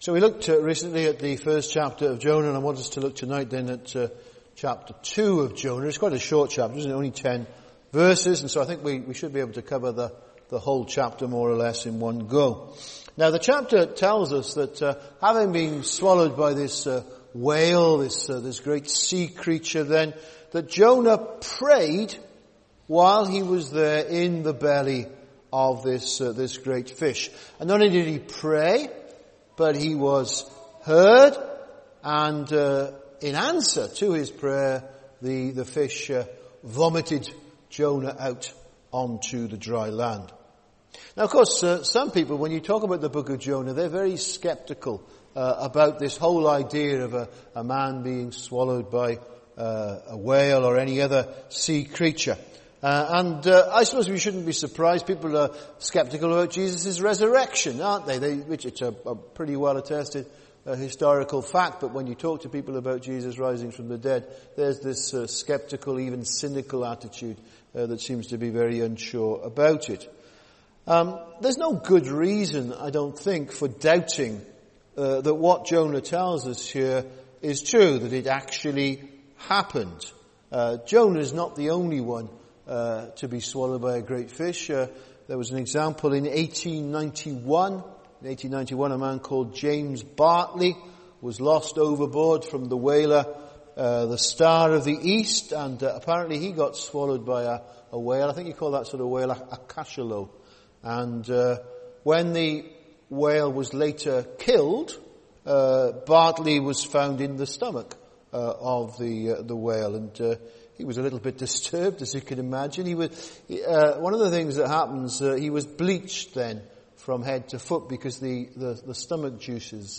So we looked recently at the first chapter of Jonah, and I want us to look tonight then at chapter 2 of Jonah. It's quite a short chapter, isn't it? Only 10 verses, and so I think we should be able to cover the whole chapter more or less in one go. Now the chapter tells us that having been swallowed by this whale, this great sea creature then, that Jonah prayed while he was there in the belly of this great fish. And not only did he pray, but he was heard, and in answer to his prayer, the fish vomited Jonah out onto the dry land. Now, of course, some people, when you talk about the book of Jonah, they're very skeptical about this whole idea of a man being swallowed by a whale or any other sea creature. And I suppose we shouldn't be surprised. People are skeptical about Jesus' resurrection, aren't they? Which it's a pretty well attested historical fact. But when you talk to people about Jesus rising from the dead, there's this skeptical, even cynical attitude that seems to be very unsure about it. There's no good reason, I don't think, for doubting that what Jonah tells us here is true, that it actually happened. Jonah is not the only one to be swallowed by a great fish. There was an example in 1891. In 1891, a man called James Bartley was lost overboard from the whaler, the Star of the East, and apparently he got swallowed by a whale. I think you call that sort of whale a cachalot. And when the whale was later killed, Bartley was found in the stomach of the whale, and he was a little bit disturbed, as you can imagine. One of the things that happens, he was bleached then from head to foot because the stomach juices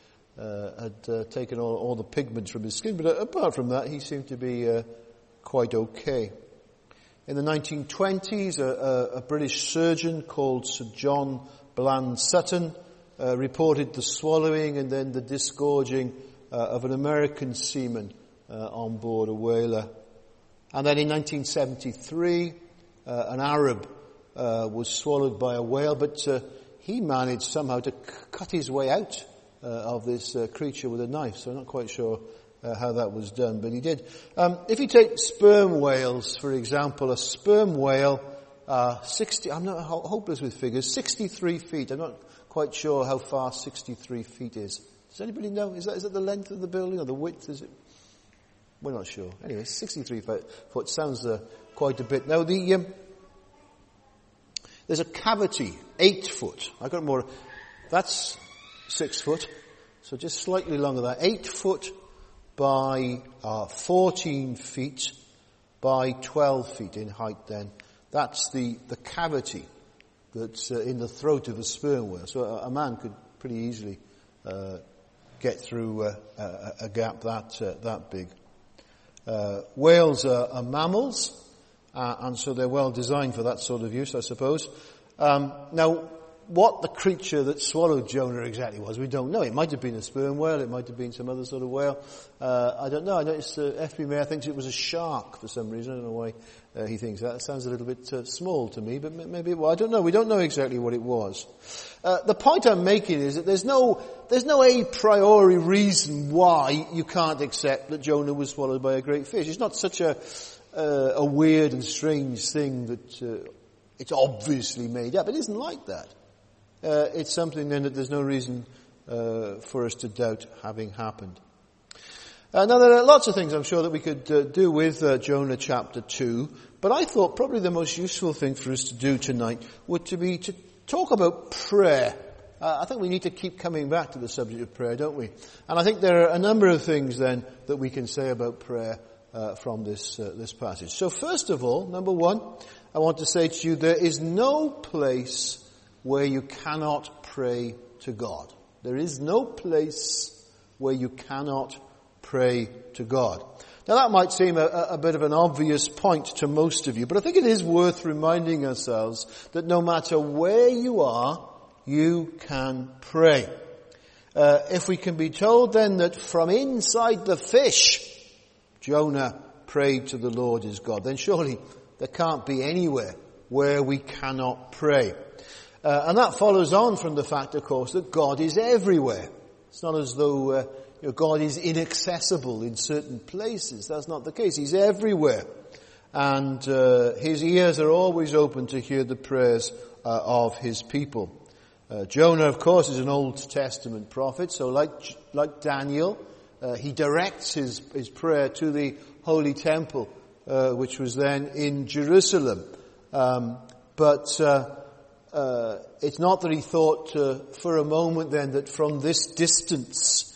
had taken all the pigments from his skin. But apart from that, he seemed to be quite okay. In the 1920s, a British surgeon called Sir John Bland Sutton reported the swallowing and then the disgorging of an American seaman on board a whaler. And then in 1973, an Arab was swallowed by a whale, but he managed somehow to cut his way out of this creature with a knife. So I'm not quite sure how that was done, but he did. If you take sperm whales, for example, a sperm whale, I'm not hopeless with figures, 63 feet. I'm not quite sure how far 63 feet is. Does anybody know? Is that the length of the building or the width? Is it? We're not sure. Anyway, 63 foot sounds quite a bit. Now, there's a cavity, 8 foot. I got more. That's 6 foot, so just slightly longer than that. 8 foot by 14 feet by 12 feet in height. Then that's the cavity that's in the throat of a sperm whale. So a man could pretty easily get through a gap that big. Whales are mammals, and so they're well designed for that sort of use, I suppose. Now, what the creature that swallowed Jonah exactly was, we don't know. It might have been a sperm whale, it might have been some other sort of whale. I don't know. I noticed F.B. Mayer thinks it was a shark for some reason. I don't know why he thinks that. It sounds a little bit small to me, but maybe it was. I don't know. We don't know exactly what it was. The point I'm making is that there's no a priori reason why you can't accept that Jonah was swallowed by a great fish. It's not such a weird and strange thing that it's obviously made up. It isn't like that. It's something then that there's no reason for us to doubt having happened. Now there are lots of things I'm sure that we could do with Jonah chapter 2, but I thought probably the most useful thing for us to do tonight would be to talk about prayer. I think we need to keep coming back to the subject of prayer, don't we? And I think there are a number of things then that we can say about prayer from this passage. So first of all, number one, I want to say to you, there is no place where you cannot pray to God. There is no place where you cannot pray to God. Now that might seem a bit of an obvious point to most of you, but I think it is worth reminding ourselves that no matter where you are, you can pray. If we can be told then that from inside the fish, Jonah prayed to the Lord his God, then surely there can't be anywhere where we cannot pray. And that follows on from the fact, of course, that God is everywhere. It's not as though God is inaccessible in certain places. That's not the case. He's everywhere. And his ears are always open to hear the prayers of his people. Jonah, of course, is an Old Testament prophet, so like Daniel, he directs his prayer to the Holy Temple, which was then in Jerusalem. But it's not that he thought for a moment then that from this distance,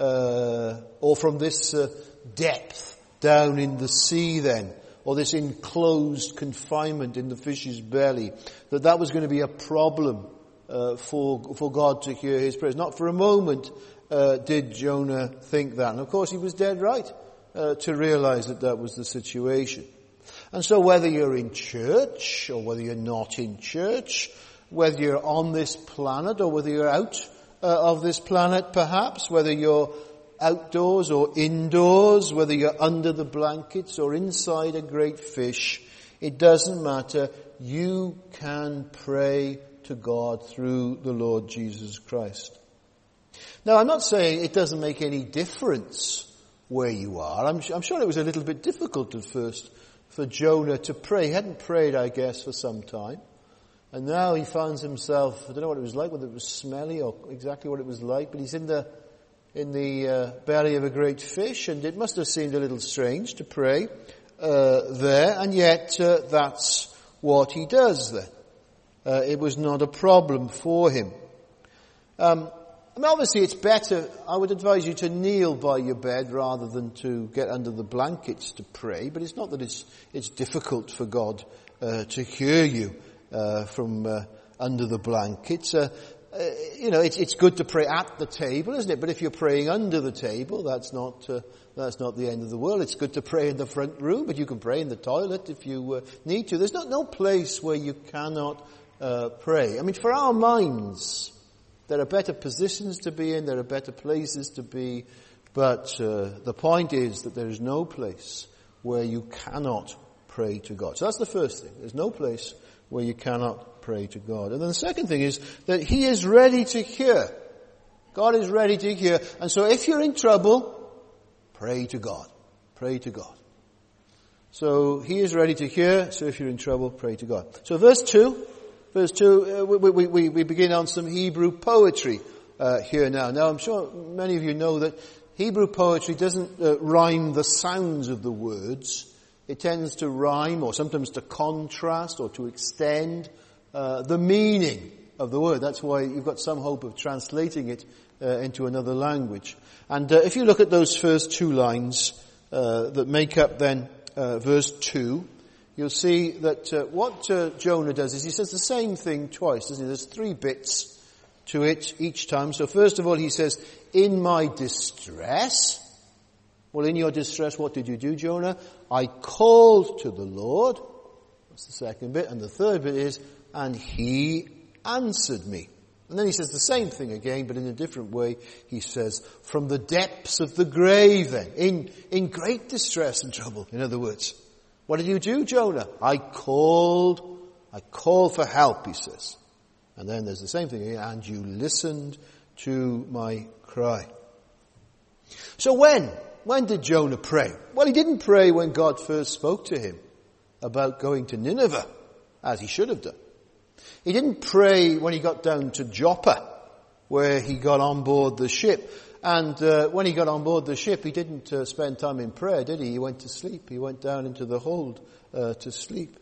or from this depth down in the sea then, or this enclosed confinement in the fish's belly, that was going to be a problem for God to hear his prayers. Not for a moment did Jonah think that. And of course he was dead right to realize that was the situation. And so whether you're in church or whether you're not in church, whether you're on this planet or whether you're out of this planet perhaps, whether you're outdoors or indoors, whether you're under the blankets or inside a great fish, it doesn't matter. You can pray to God through the Lord Jesus Christ. Now, I'm not saying it doesn't make any difference where you are. I'm sure it was a little bit difficult at first for Jonah to pray. He hadn't prayed, I guess, for some time. And now he finds himself, I don't know what it was like, whether it was smelly or exactly what it was like, but he's in the belly of a great fish, and it must have seemed a little strange to pray there, and yet that's what he does then. It was not a problem for him. Obviously it's better, I would advise you to kneel by your bed rather than to get under the blankets to pray, but it's not that it's difficult for God to hear you from under the blankets. It's good to pray at the table, isn't it? But if you're praying under the table, that's not the end of the world. It's good to pray in the front room, but you can pray in the toilet if you need to. There's no place where you cannot pray. I mean, for our minds, there are better positions to be in, there are better places to be, but the point is that there is no place where you cannot pray to God. So that's the first thing. There's no place where you cannot pray to God. And then the second thing is that He is ready to hear. God is ready to hear. And so if you're in trouble, pray to God. Pray to God. So He is ready to hear. So if you're in trouble, pray to God. So verse 2, we begin on some Hebrew poetry here now. Now I'm sure many of you know that Hebrew poetry doesn't rhyme the sounds of the words. It tends to rhyme or sometimes to contrast or to extend the meaning of the word. That's why you've got some hope of translating it into another language. And if you look at those first two lines that make up then verse 2, you'll see that what Jonah does is he says the same thing twice, doesn't he? There's 3 bits to it each time. So first of all he says, in my distress. Well, in your distress, what did you do, Jonah? I called to the Lord. That's the second bit. And the third bit is, and He answered me. And then he says the same thing again, but in a different way. He says, from the depths of the grave then, in great distress and trouble, in other words. What did you do, Jonah? I called for help, he says. And then there's the same thing again, and you listened to my cry. So when did Jonah pray? Well, he didn't pray when God first spoke to him about going to Nineveh, as he should have done. He didn't pray when he got down to Joppa, where he got on board the ship. And when he got on board the ship, he didn't spend time in prayer, did he? He went to sleep. He went down into the hold to sleep.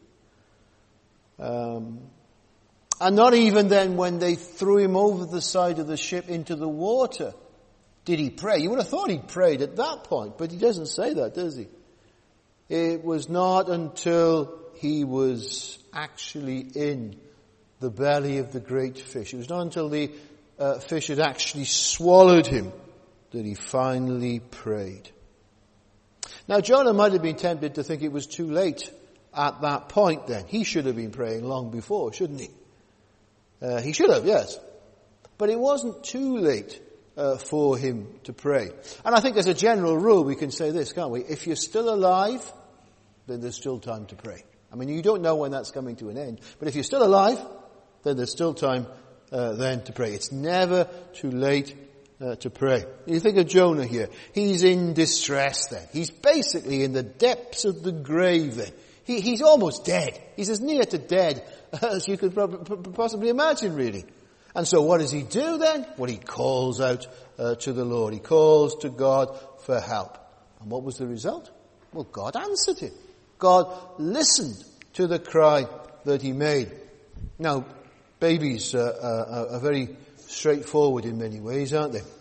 And not even then when they threw him over the side of the ship into the water did he pray. You would have thought he'd prayed at that point, but he doesn't say that, does he? It was not until he was actually in the belly of the great fish. It was not until the fish had actually swallowed him that he finally prayed. Now Jonah might have been tempted to think it was too late at that point then. He should have been praying long before, shouldn't he? He should have, yes. But it wasn't too late for him to pray. And I think as a general rule we can say this, can't we? If you're still alive, then there's still time to pray. I mean, you don't know when that's coming to an end. But if you're still alive, then there's still time then to pray. It's never too late to pray. You think of Jonah here. He's in distress then. He's basically in the depths of the grave then. He's almost dead. He's as near to dead as you could possibly imagine, really. And so what does he do then? Well, he calls out to the Lord. He calls to God for help. And what was the result? Well, God answered him. God listened to the cry that he made. Now, babies are very straightforward in many ways, aren't they?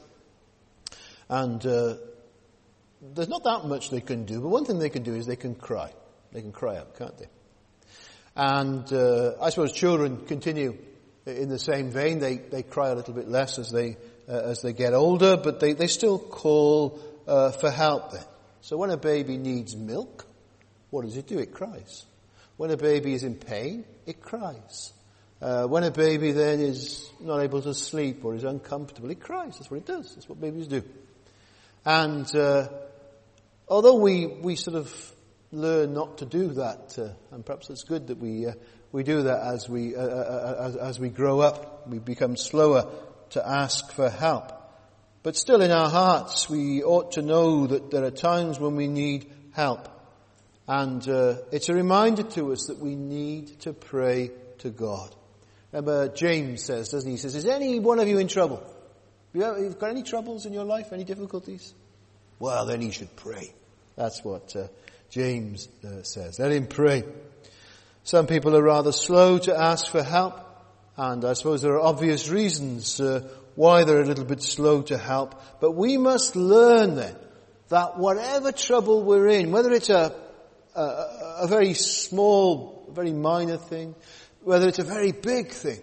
And there's not that much they can do, but one thing they can do is they can cry. They can cry out, can't they? And I suppose children continue in the same vein. They cry a little bit less as they get older, but they still call for help then. So when a baby needs milk, what does it do? It cries. When a baby is in pain, it cries. When a baby then is not able to sleep or is uncomfortable, it cries. That's what it does. That's what babies do. And although we sort of learn not to do that, and perhaps it's good that we do that as we grow up, we become slower to ask for help. But still in our hearts, we ought to know that there are times when we need help. And it's a reminder to us that we need to pray to God. Remember, James says, doesn't he? He says, is any one of you in trouble? You've got any troubles in your life? Any difficulties? Well, then you should pray. That's what James says. Let him pray. Some people are rather slow to ask for help. And I suppose there are obvious reasons why they're a little bit slow to help. But we must learn then that whatever trouble we're in, whether it's a very small, very minor thing, whether it's a very big thing,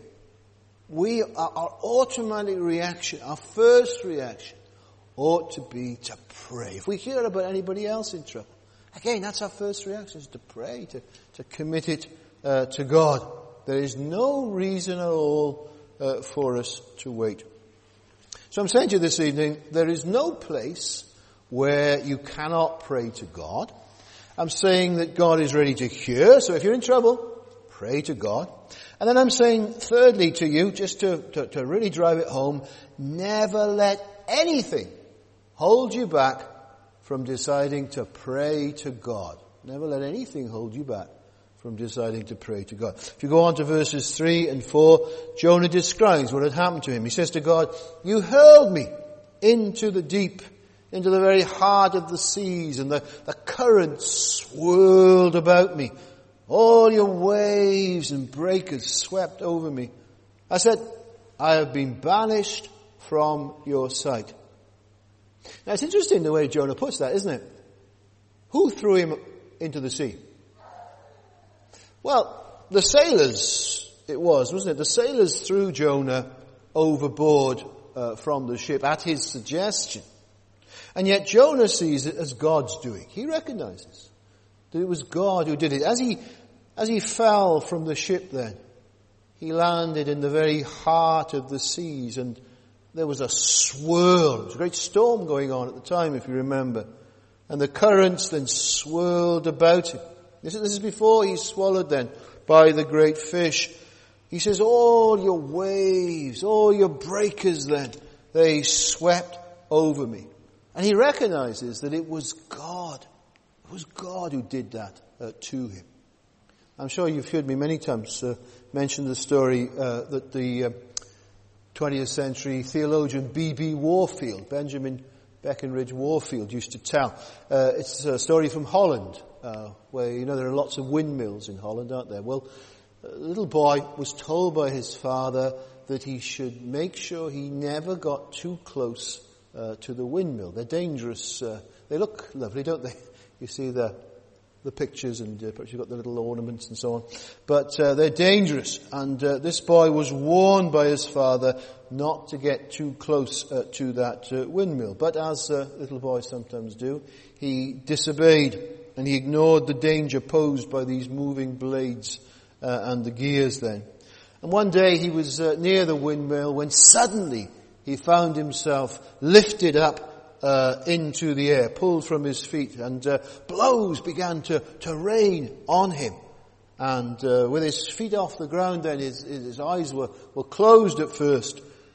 our automatic reaction, our first reaction, ought to be to pray. If we hear about anybody else in trouble, again, that's our first reaction, is to pray, to commit it to God. There is no reason at all for us to wait. So I'm saying to you this evening, there is no place where you cannot pray to God. I'm saying that God is ready to hear, so if you're in trouble, pray to God. And then I'm saying, thirdly to you, just to really drive it home, never let anything hold you back from deciding to pray to God. Never let anything hold you back from deciding to pray to God. If you go on to verses 3 and 4, Jonah describes what had happened to him. He says to God, you hurled me into the deep, into the very heart of the seas, and the currents swirled about me. All your waves and breakers swept over me. I said, I have been banished from your sight. Now it's interesting the way Jonah puts that, isn't it? Who threw him into the sea? Well, the sailors, it was, wasn't it? The sailors threw Jonah overboard from the ship at his suggestion. And yet Jonah sees it as God's doing. He recognizes that it was God who did it. As he fell from the ship then, he landed in the very heart of the seas, and there was a swirl. There was a great storm going on at the time, if you remember. And the currents then swirled about him. This is before he's swallowed then by the great fish. He says, all your waves, all your breakers then, they swept over me. And he recognizes that it was God. It was God who did that to him. I'm sure you've heard me many times mention the story that the 20th century theologian B.B. Warfield, Benjamin Beckenridge Warfield, used to tell. It's a story from Holland, where, you know, there are lots of windmills in Holland, aren't there? Well, a little boy was told by his father that he should make sure he never got too close to the windmill. They're dangerous. They look lovely, don't they? You see the pictures, and perhaps you've got the little ornaments and so on. But they're dangerous. And this boy was warned by his father not to get too close to that windmill. But as little boys sometimes do, he disobeyed, and he ignored the danger posed by these moving blades and the gears then. And one day he was near the windmill when suddenly he found himself lifted up into the air, pulled from his feet, and blows began to rain on him. And with his feet off the ground then, his eyes were closed at first,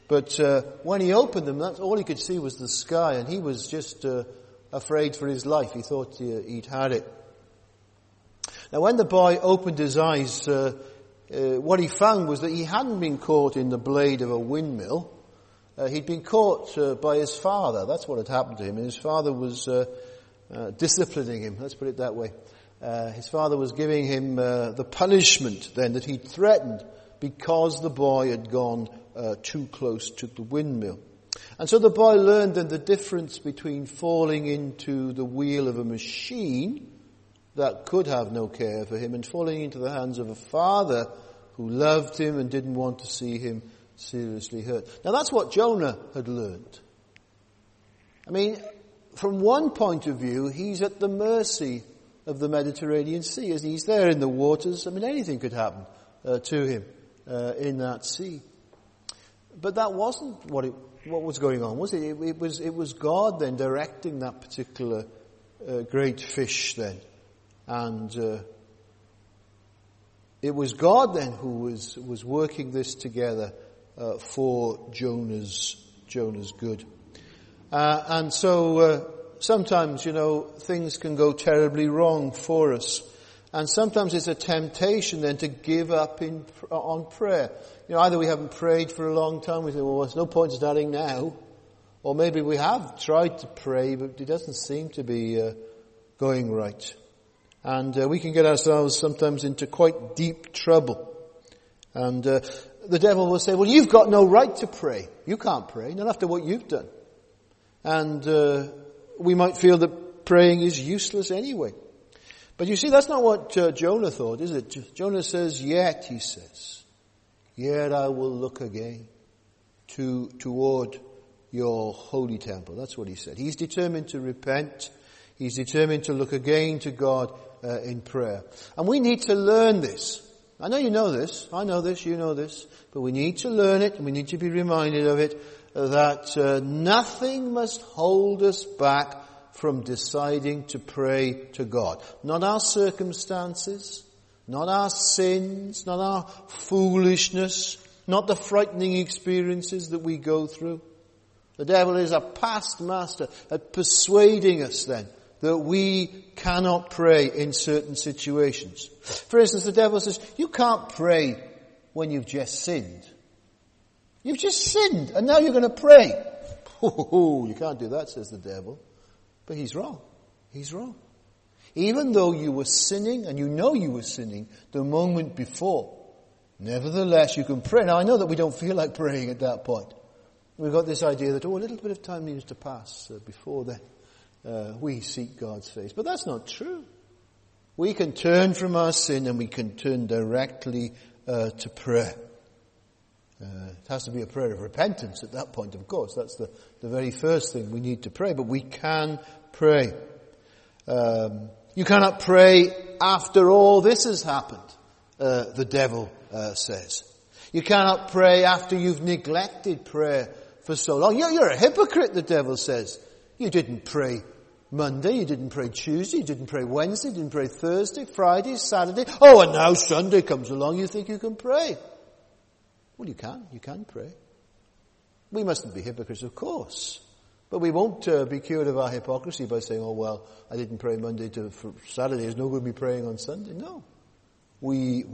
But when he opened them, that's all he could see was the sky, and he was just afraid for his life. He thought he'd had it. Now when the boy opened his eyes, what he found was that he hadn't been caught in the blade of a windmill. He'd been caught by his father. That's what had happened to him. And his father was disciplining him, let's put it that way. His father was giving him the punishment then that he'd threatened because the boy had gone too close to the windmill. And so the boy learned then the difference between falling into the wheel of a machine that could have no care for him and falling into the hands of a father who loved him and didn't want to see him seriously hurt. Now that's what Jonah had learned. I mean, from one point of view, he's at the mercy of the Mediterranean Sea. As he's there in the waters, I mean, anything could happen to him in that sea. But that wasn't what was going on, was it? It was God then directing that particular great fish then. And it was God then who was working this together for Jonah's good. And so sometimes, things can go terribly wrong for us. And sometimes it's a temptation then to give up on prayer. Either we haven't prayed for a long time, we say, well, there's no point starting now. Or maybe we have tried to pray, but it doesn't seem to be going right. And we can get ourselves sometimes into quite deep trouble. And the devil will say, well, you've got no right to pray. You can't pray, not after what you've done. And we might feel that praying is useless anyway. But you see, that's not what Jonah thought, is it? Jonah says, yet, he says, yet I will look again toward your holy temple. That's what he said. He's determined to repent. He's determined to look again to God in prayer. And we need to learn this. I know you know this. I know this. You know this. But we need to learn it, and we need to be reminded of it, that nothing must hold us back from deciding to pray to God. Not our circumstances, not our sins, not our foolishness, not the frightening experiences that we go through. The devil is a past master at persuading us then that we cannot pray in certain situations. For instance, the devil says, you can't pray when you've just sinned. You've just sinned, and now you're going to pray. Oh, you can't do that, says the devil. But he's wrong. He's wrong. Even though you were sinning, and you know you were sinning the moment before, nevertheless you can pray. Now I know that we don't feel like praying at that point. We've got this idea that, a little bit of time needs to pass before then we seek God's face. But that's not true. We can turn from our sin and we can turn directly to prayer. It has to be a prayer of repentance at that point, of course. That's the very first thing we need to pray. But we can pray. You cannot pray after all this has happened, the devil says. You cannot pray after you've neglected prayer for so long. You're a hypocrite, the devil says. You didn't pray Monday, you didn't pray Tuesday, you didn't pray Wednesday, you didn't pray Thursday, Friday, Saturday. Oh, and now Sunday comes along, you think you can pray. Well, you can pray. We mustn't be hypocrites, of course. But we won't be cured of our hypocrisy by saying, oh, well, I didn't pray Monday to Saturday, there's no good me praying on Sunday. No. We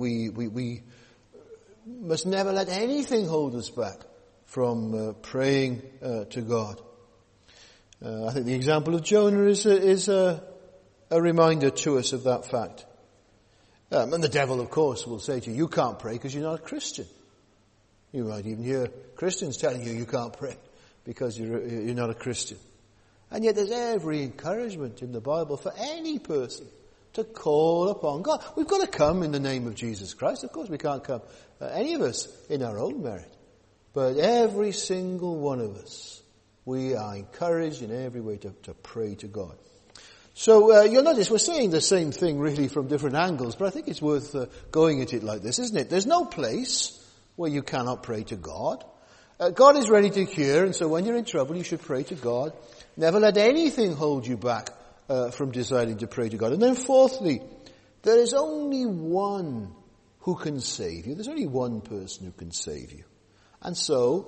must never let anything hold us back from praying to God. I think the example of Jonah is a reminder to us of that fact. And the devil, of course, will say to you, you can't pray because you're not a Christian. You might even hear Christians telling you can't pray because you're not a Christian. And yet there's every encouragement in the Bible for any person to call upon God. We've got to come in the name of Jesus Christ. Of course we can't come, any of us, in our own merit. But every single one of us, we are encouraged in every way to pray to God. So you'll notice we're saying the same thing really from different angles, but I think it's worth going at it like this, isn't it? There's no place where you cannot pray to God. God is ready to hear, and so when you're in trouble, you should pray to God. Never let anything hold you back from deciding to pray to God. And then fourthly, there is only one who can save you. There's only one person who can save you. And so,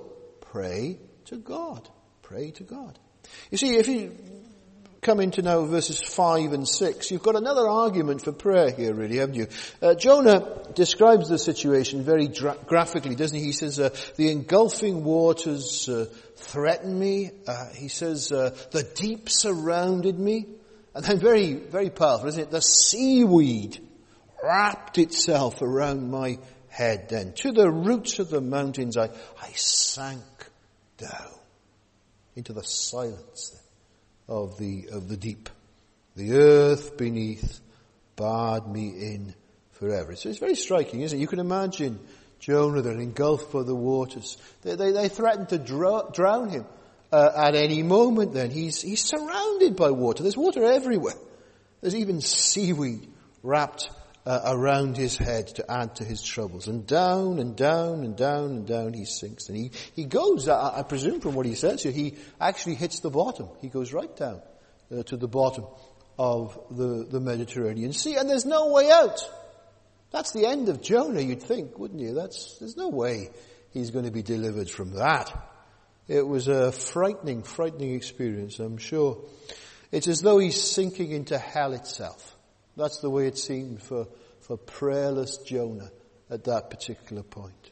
pray to God. Pray to God. You see, if you come into now verses 5 and 6, you've got another argument for prayer here, really, haven't you? Jonah describes the situation very graphically, doesn't he? He says, the engulfing waters threatened me. He says, the deep surrounded me. And then very, very powerful, isn't it? The seaweed wrapped itself around my head then. To the roots of the mountains I sank down into the silence then of the deep. The earth beneath barred me in forever. So it's very striking, isn't it? You can imagine Jonah there engulfed by the waters. They threatened to drown him at any moment then. He's surrounded by water. There's water everywhere. There's even seaweed wrapped around his head to add to his troubles. And down and down and down and down he sinks. And he goes, I presume from what he says here, he actually hits the bottom. He goes right down to the bottom of the Mediterranean Sea. And there's no way out. That's the end of Jonah, you'd think, wouldn't you? There's no way he's going to be delivered from that. It was a frightening experience, I'm sure. It's as though he's sinking into hell itself. That's the way it seemed for prayerless Jonah at that particular point.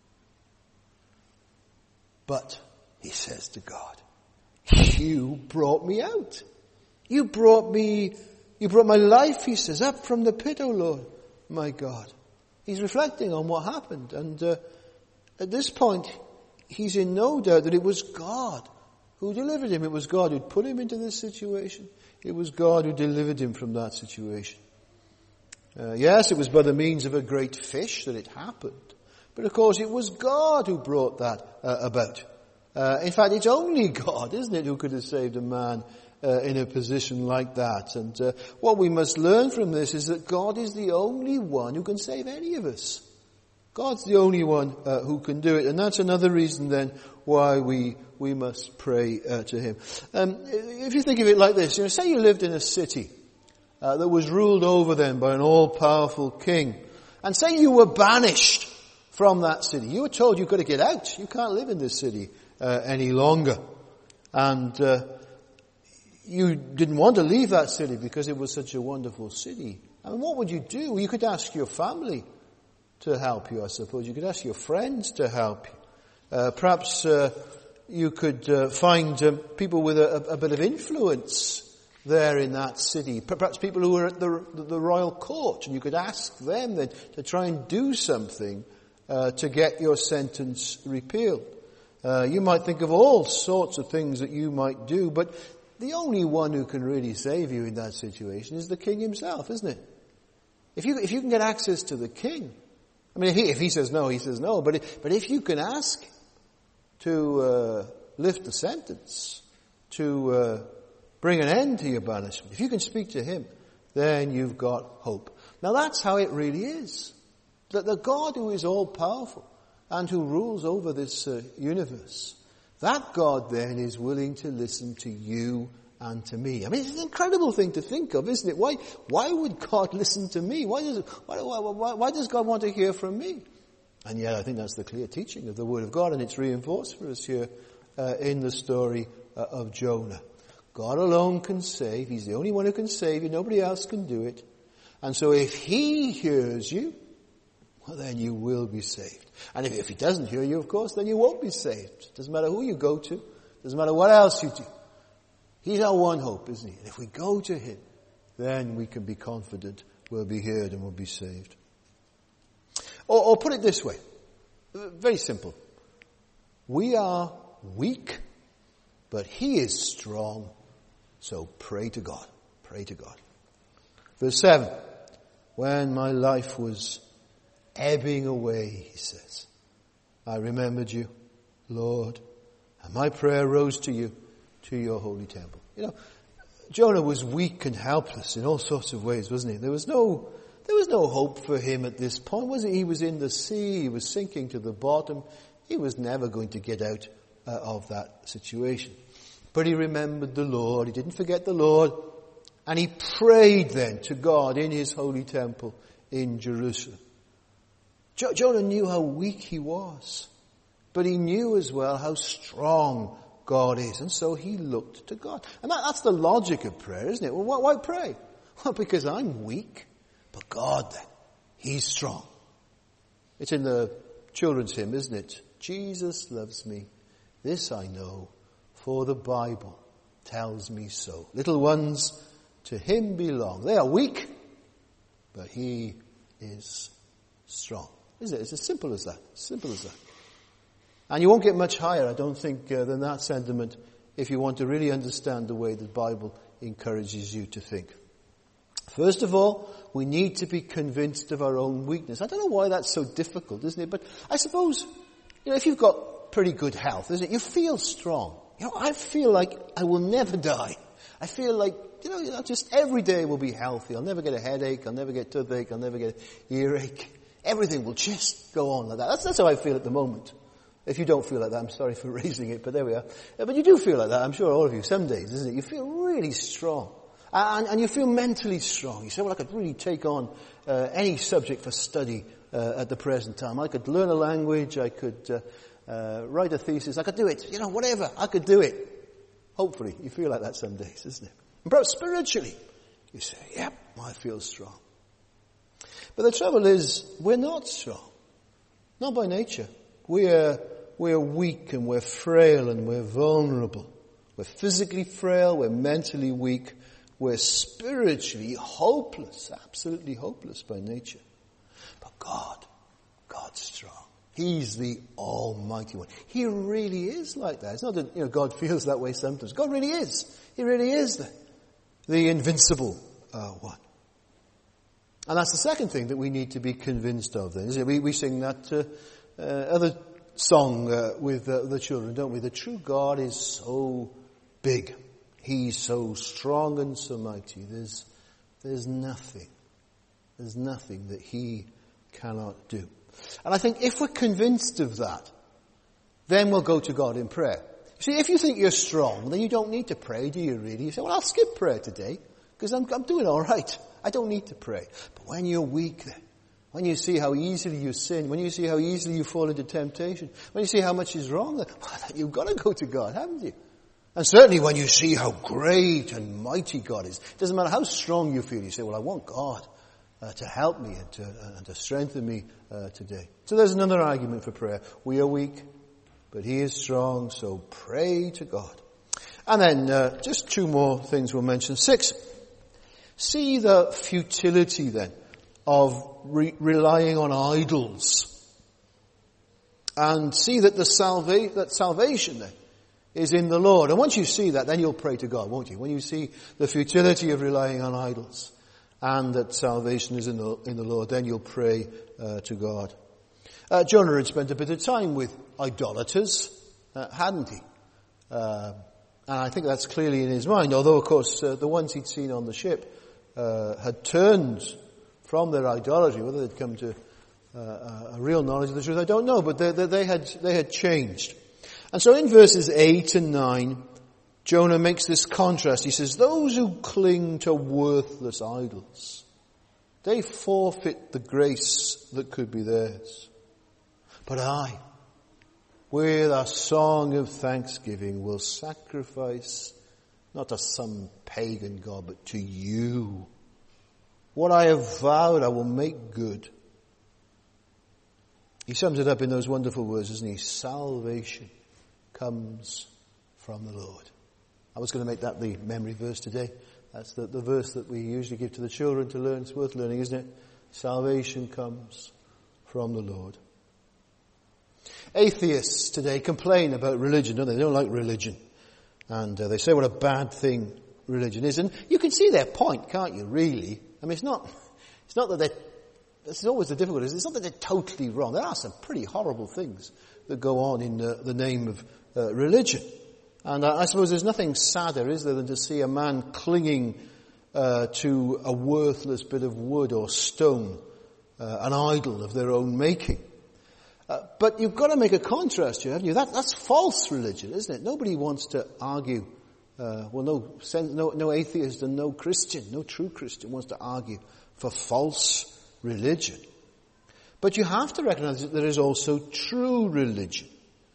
But, he says to God, you brought me out. You brought my life, he says, up from the pit, O Lord, my God. He's reflecting on what happened. And at this point, he's in no doubt that it was God who delivered him. It was God who put him into this situation. It was God who delivered him from that situation. Yes, it was by the means of a great fish that it happened. But of course, it was God who brought that about. In fact, it's only God, isn't it, who could have saved a man in a position like that. And what we must learn from this is that God is the only one who can save any of us. God's the only one who can do it. And that's another reason then why we must pray to him. If you think of it like this, say you lived in a city that was ruled over then by an all-powerful king. And say you were banished from that city. You were told you've got to get out. You can't live in this city any longer. And you didn't want to leave that city because it was such a wonderful city. I mean, what would you do? You could ask your family to help you, I suppose. You could ask your friends to help you. Perhaps you could find people with a bit of influence there in that city. Perhaps people who were at the royal court, and you could ask them then to try and do something to get your sentence repealed. You might think of all sorts of things that you might do, but the only one who can really save you in that situation is the king himself, isn't it? If you can get access to the king, I mean, if he says no, he says no. But if you can ask to lift the sentence, to bring an end to your banishment, if you can speak to him, then you've got hope. Now that's how it really is. That the God who is all-powerful and who rules over this universe, that God then is willing to listen to you and to me. I mean, it's an incredible thing to think of, isn't it? Why would God listen to me? Why does God want to hear from me? And yet I think that's the clear teaching of the Word of God, and it's reinforced for us here in the story of Jonah. God alone can save. He's the only one who can save you. Nobody else can do it. And so if he hears you, well, then you will be saved. And if he doesn't hear you, of course, then you won't be saved. Doesn't matter who you go to. Doesn't matter what else you do. He's our one hope, isn't he? And if we go to him, then we can be confident we'll be heard and we'll be saved. Or put it this way. Very simple. We are weak, but he is strong. So pray to God. Pray to God. Verse 7. When my life was ebbing away, he says, I remembered you, Lord, and my prayer rose to you, to your holy temple. You know, Jonah was weak and helpless in all sorts of ways, wasn't he? There was no hope for him at this point, was it? He was in the sea, he was sinking to the bottom. He was never going to get out of that situation. But he remembered the Lord, he didn't forget the Lord, and he prayed then to God in his holy temple in Jerusalem. Jonah knew how weak he was. But he knew as well how strong God is, and so he looked to God. And that's the logic of prayer, isn't it? Well, why pray? Well, because I'm weak, but God then, he's strong. It's in the children's hymn, isn't it? Jesus loves me, this I know, for the Bible tells me so. Little ones to him belong. They are weak, but he is strong. Isn't it? It's as simple as that. Simple as that. And you won't get much higher, I don't think, than that sentiment if you want to really understand the way the Bible encourages you to think. First of all, we need to be convinced of our own weakness. I don't know why that's so difficult, isn't it? But I suppose, if you've got pretty good health, isn't it? You feel strong. I feel like I will never die. I feel like, just every day will be healthy. I'll never get a headache. I'll never get toothache. I'll never get earache. Everything will just go on like that. That's how I feel at the moment. If you don't feel like that, I'm sorry for raising it, but there we are. But you do feel like that, I'm sure all of you, some days, isn't it? You feel really strong. And you feel mentally strong. You say, well, I could really take on any subject for study at the present time. I could learn a language, I could write a thesis, I could do it. Whatever, I could do it. Hopefully, you feel like that some days, isn't it? And perhaps spiritually, you say, yep, I feel strong. But the trouble is, we're not strong. Not by nature. We're weak and we're frail and we're vulnerable. We're physically frail, we're mentally weak, we're spiritually hopeless, absolutely hopeless by nature. But God's strong. He's the Almighty One. He really is like that. It's not that God feels that way sometimes. God really is. He really is the invincible one. And that's the second thing that we need to be convinced of then, isn't it? We sing that other song with the children, don't we? The true God is so big. He's so strong and so mighty. There's nothing that he cannot do. And I think if we're convinced of that, then we'll go to God in prayer. See, if you think you're strong, then you don't need to pray, do you really? You say, well, I'll skip prayer today, because I'm doing all right. I don't need to pray. But when you're weak then, when you see how easily you sin, when you see how easily you fall into temptation, when you see how much is wrong, then you've got to go to God, haven't you? And certainly when you see how great and mighty God is, it doesn't matter how strong you feel, you say, well, I want God to help me and to strengthen me today. So there's another argument for prayer. We are weak, but he is strong, so pray to God. And then just two more things we'll mention. 6, see the futility then of relying on idols. And see that that salvation then is in the Lord. And once you see that, then you'll pray to God, won't you? When you see the futility of relying on idols and that salvation is in the Lord, then you'll pray to God. Jonah had spent a bit of time with idolaters, hadn't he? And I think that's clearly in his mind, although of course the ones he'd seen on the ship had turned from their idolatry. Whether they'd come to a real knowledge of the truth, I don't know, but they had changed. And so in verses 8 and 9, Jonah makes this contrast. He says, those who cling to worthless idols, they forfeit the grace that could be theirs. But I, with a song of thanksgiving, will sacrifice not to some pagan god, but to you. What I have vowed I will make good. He sums it up in those wonderful words, doesn't he? Salvation comes from the Lord. I was going to make that the memory verse today. That's the verse that we usually give to the children to learn. It's worth learning, isn't it? Salvation comes from the Lord. Atheists today complain about religion, don't they? They don't like religion. And they say what a bad thing religion is. And you can see their point, can't you, really? I mean, it's not that it's always the difficulty. It's not that they're totally wrong. There are some pretty horrible things that go on in the name of religion. And I suppose there's nothing sadder, is there, than to see a man clinging to a worthless bit of wood or stone, an idol of their own making. But you've got to make a contrast here, haven't you? That's false religion, isn't it? Nobody wants to argue. No atheist and no Christian, no true Christian wants to argue for false religion. But you have to recognize that there is also true religion.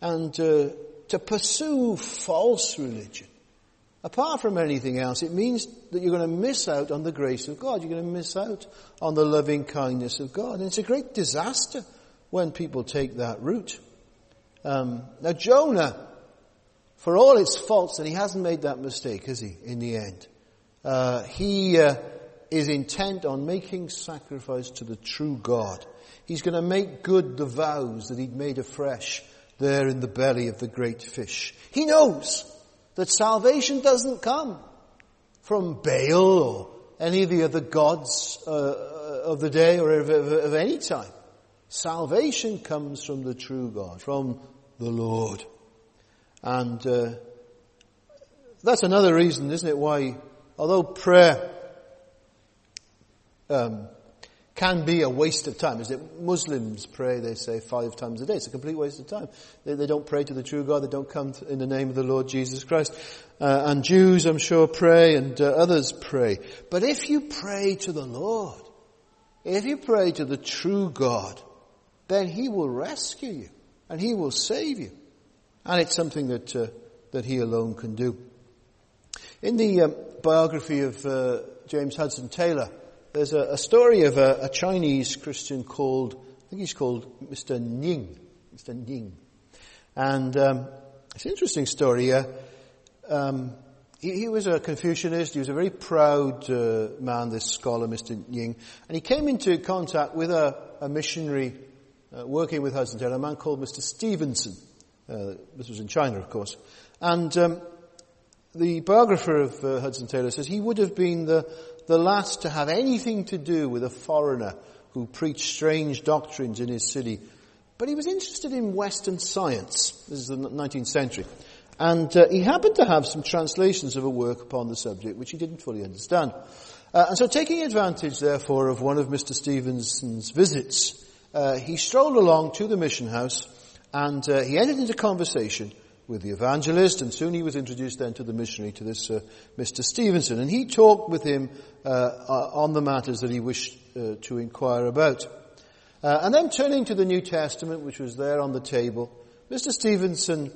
and to pursue false religion, apart from anything else, it means that you're going to miss out on the grace of God. You're going to miss out on the loving kindness of God. And it's a great disaster when people take that route. Now Jonah, for all his faults, and he hasn't made that mistake, has he, in the end? He is intent on making sacrifice to the true God. He's going to make good the vows that he'd made afresh there in the belly of the great fish. He knows that salvation doesn't come from Baal or any of the other gods of the day or of any time. Salvation comes from the true God, from the Lord. And that's another reason, isn't it, why, although prayer can be a waste of time. Is it Muslims pray, they say, 5 times a day. It's a complete waste of time. They don't pray to the true God. They don't come in the name of the Lord Jesus Christ. And Jews, I'm sure, pray, and others pray. But if you pray to the Lord, if you pray to the true God, then He will rescue you and He will save you. And it's something that He alone can do. In the biography of James Hudson Taylor, there's a story of a Chinese Christian called, I think he's called Mr. Ning. Mr. Ning. And it's an interesting story. He was a Confucianist. He was a very proud man, this scholar, Mr. Ning. And he came into contact with a missionary working with Hudson Taylor, a man called Mr. Stevenson. This was in China, of course. And the biographer of Hudson Taylor says he would have been the last to have anything to do with a foreigner who preached strange doctrines in his city. But he was interested in Western science. This is the 19th century. And he happened to have some translations of a work upon the subject, which he didn't fully understand. And so taking advantage, therefore, of one of Mr. Stevenson's visits, he strolled along to the mission house, and he entered into conversation with the evangelist, and soon he was introduced then to the missionary, to this Mr. Stevenson. And he talked with him on the matters that he wished to inquire about. And then turning to the New Testament, which was there on the table, Mr. Stevenson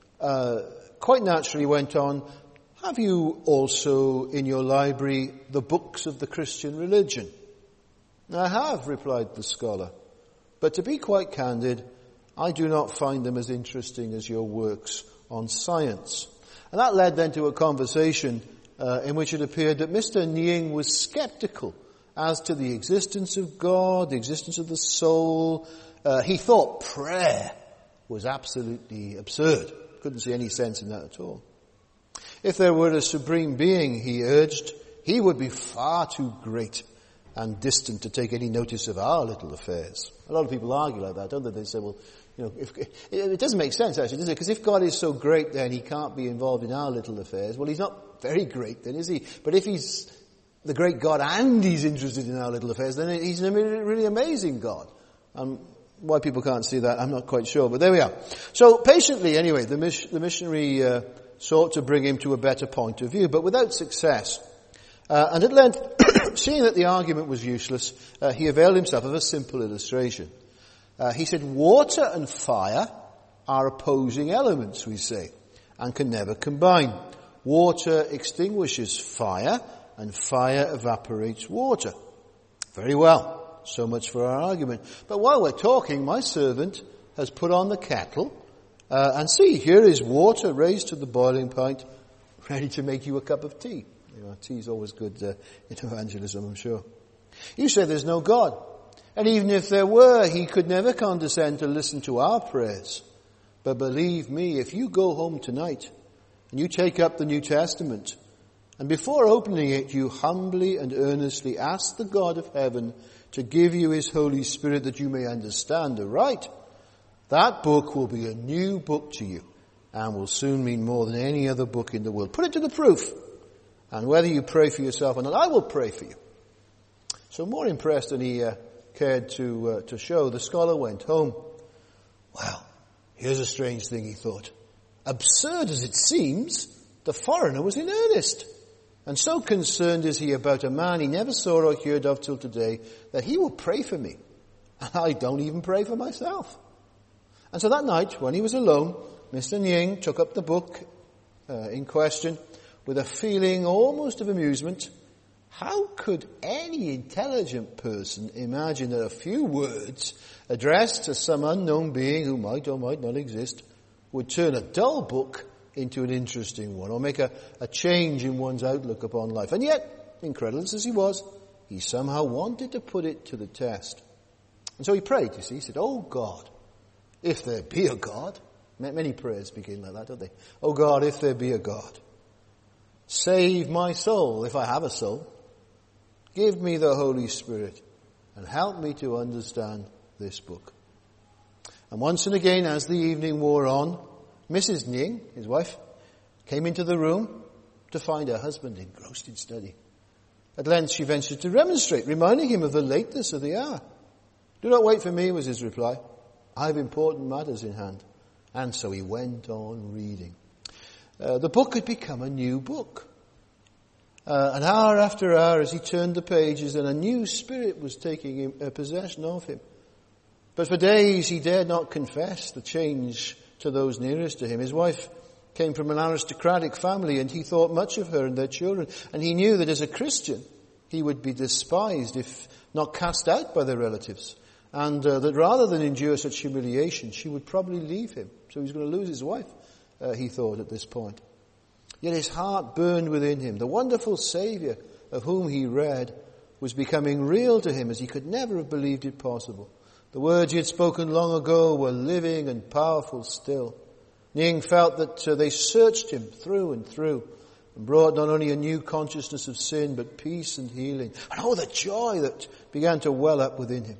quite naturally went on, "Have you also in your library the books of the Christian religion?" "I have," replied the scholar, "but to be quite candid, I do not find them as interesting as your works on science." And that led then to a conversation in which it appeared that Mr. Ning was skeptical as to the existence of God, the existence of the soul. He thought prayer was absolutely absurd. Couldn't see any sense in that at all. If there were a supreme being, he urged, he would be far too great and distant to take any notice of our little affairs. A lot of people argue like that, don't they? They say, well, it doesn't make sense actually, does it? Because if God is so great, then He can't be involved in our little affairs. Well, He's not very great then, is He? But if He's the great God and He's interested in our little affairs, then He's a really amazing God. Why people can't see that, I'm not quite sure, but there we are. So patiently, anyway, the missionary sought to bring him to a better point of view, but without success. And at length, seeing that the argument was useless, he availed himself of a simple illustration. He said, water and fire are opposing elements, we say, and can never combine. Water extinguishes fire, and fire evaporates water. Very well. So much for our argument. But while we're talking, my servant has put on the kettle, and see, here is water raised to the boiling point, ready to make you a cup of tea. Tea is always good in evangelism, I'm sure. You say there's no God. And even if there were, He could never condescend to listen to our prayers. But believe me, if you go home tonight and you take up the New Testament, and before opening it, you humbly and earnestly ask the God of heaven to give you His Holy Spirit that you may understand aright, that book will be a new book to you and will soon mean more than any other book in the world. Put it to the proof. And whether you pray for yourself or not, I will pray for you. So more impressed than he cared to show, the scholar went home. Well, here's a strange thing, he thought. Absurd as it seems, the foreigner was in earnest. And so concerned is he about a man he never saw or heard of till today, that he will pray for me. And I don't even pray for myself. And so that night, when he was alone, Mr. Nying took up the book in question with a feeling almost of amusement. How could any intelligent person imagine that a few words addressed to some unknown being who might or might not exist would turn a dull book into an interesting one, or make a change in one's outlook upon life? And yet, incredulous as he was, he somehow wanted to put it to the test. And so he prayed, you see. He said, "Oh God, if there be a God," many prayers begin like that, don't they? "Oh God, if there be a God, save my soul, if I have a soul. Give me the Holy Spirit and help me to understand this book." And once and again, as the evening wore on, Mrs. Nying, his wife, came into the room to find her husband engrossed in study. At length she ventured to remonstrate, reminding him of the lateness of the hour. "Do not wait for me," was his reply. "I have important matters in hand." And so he went on reading. The book had become a new book. And hour after hour, as he turned the pages, and a new spirit was taking possession of him. But for days he dared not confess the change to those nearest to him. His wife came from an aristocratic family, and he thought much of her and their children. And he knew that as a Christian, he would be despised, if not cast out by their relatives. And that rather than endure such humiliation, she would probably leave him. So he was going to lose his wife, he thought at this point. Yet his heart burned within him. The wonderful Saviour of whom he read was becoming real to him as he could never have believed it possible. The words he had spoken long ago were living and powerful still. Nying felt that they searched him through and through and brought not only a new consciousness of sin, but peace and healing. And oh, the joy that began to well up within him.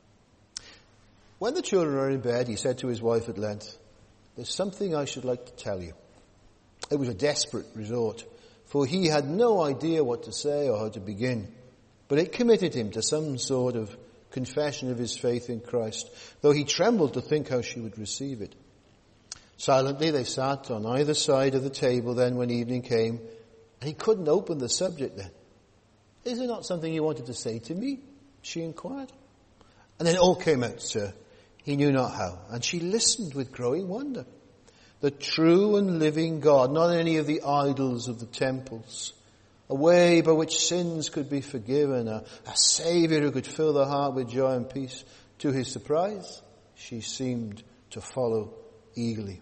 When the children were in bed, he said to his wife at length, "There's something I should like to tell you." It was a desperate resort, for he had no idea what to say or how to begin. But it committed him to some sort of confession of his faith in Christ, though he trembled to think how she would receive it. Silently they sat on either side of the table then when evening came, and he couldn't open the subject then. "Is there not something you wanted to say to me?" she inquired. And then it all came out, sir. He knew not how, and she listened with growing wonder. The true and living God, not any of the idols of the temples. A way by which sins could be forgiven, a Saviour who could fill the heart with joy and peace. To his surprise, she seemed to follow eagerly.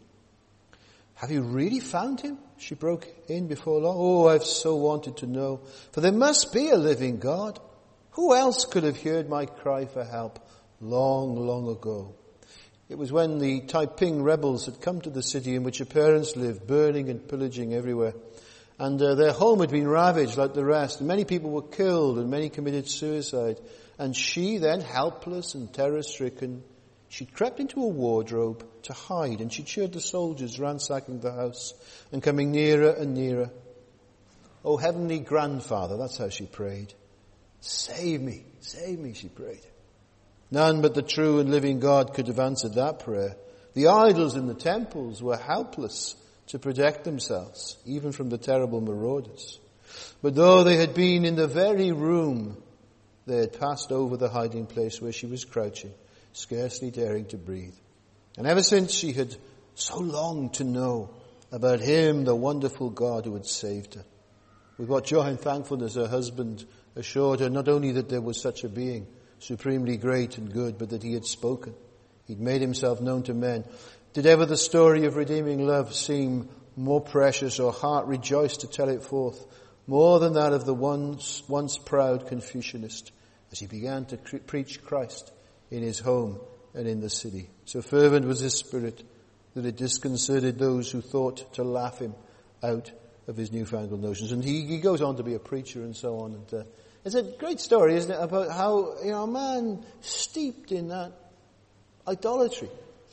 "Have you really found him?" she broke in before long. "Oh, I've so wanted to know. For there must be a living God. Who else could have heard my cry for help long, long ago?" It was when the Taiping rebels had come to the city in which her parents lived, burning and pillaging everywhere. And their home had been ravaged like the rest. And many people were killed and many committed suicide. And she then, helpless and terror-stricken, she crept into a wardrobe to hide. And she cheered the soldiers ransacking the house and coming nearer and nearer. "Oh, Heavenly Grandfather," that's how she prayed. Save me, she prayed. None but the true and living God could have answered that prayer. The idols in the temples were helpless to protect themselves, even from the terrible marauders. But though they had been in the very room, they had passed over the hiding place where she was crouching, scarcely daring to breathe. And ever since she had so longed to know about him, the wonderful God who had saved her. With what joy and thankfulness her husband assured her not only that there was such a being, supremely great and good, but that he had spoken. He'd made himself known to men. Did ever the story of redeeming love seem more precious, or heart rejoice to tell it forth, more than that of the once proud Confucianist, as he began to preach Christ in his home and in the city? So fervent was his spirit that it disconcerted those who thought to laugh him out of his newfangled notions. And he goes on to be a preacher and so on. And it's a great story, isn't it, about how, a man steeped in that idolatry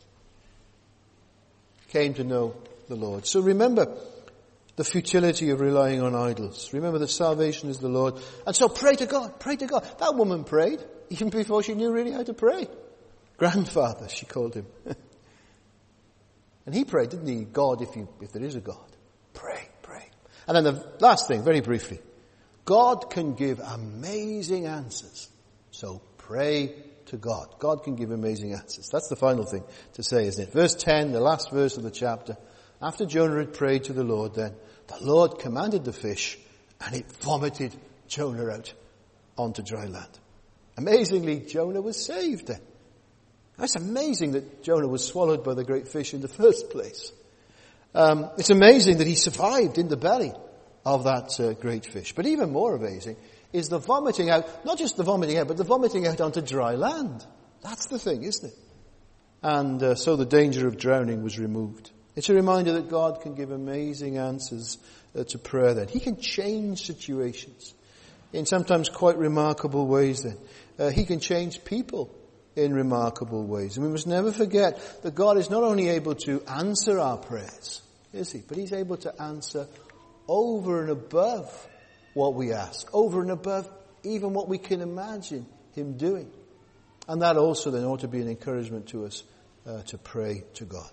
came to know the Lord. So remember the futility of relying on idols. Remember that salvation is the Lord. And so pray to God, pray to God. That woman prayed, even before she knew really how to pray. Grandfather, she called him. And he prayed, didn't he? God, if there is a God, pray. And then the last thing, very briefly. God can give amazing answers. So pray to God. God can give amazing answers. That's the final thing to say, isn't it? Verse 10, the last verse of the chapter. After Jonah had prayed to the Lord then, the Lord commanded the fish and it vomited Jonah out onto dry land. Amazingly, Jonah was saved then. That's amazing that Jonah was swallowed by the great fish in the first place. It's amazing that he survived in the belly of that great fish. But even more amazing is the vomiting out, not just the vomiting out, but the vomiting out onto dry land. That's the thing, isn't it? And so the danger of drowning was removed. It's a reminder that God can give amazing answers to prayer then. He can change situations in sometimes quite remarkable ways then. He can change people in remarkable ways. And we must never forget that God is not only able to answer our prayers, is he? But he's able to answer over and above what we ask, over and above even what we can imagine him doing. And that also then ought to be an encouragement to us to pray to God.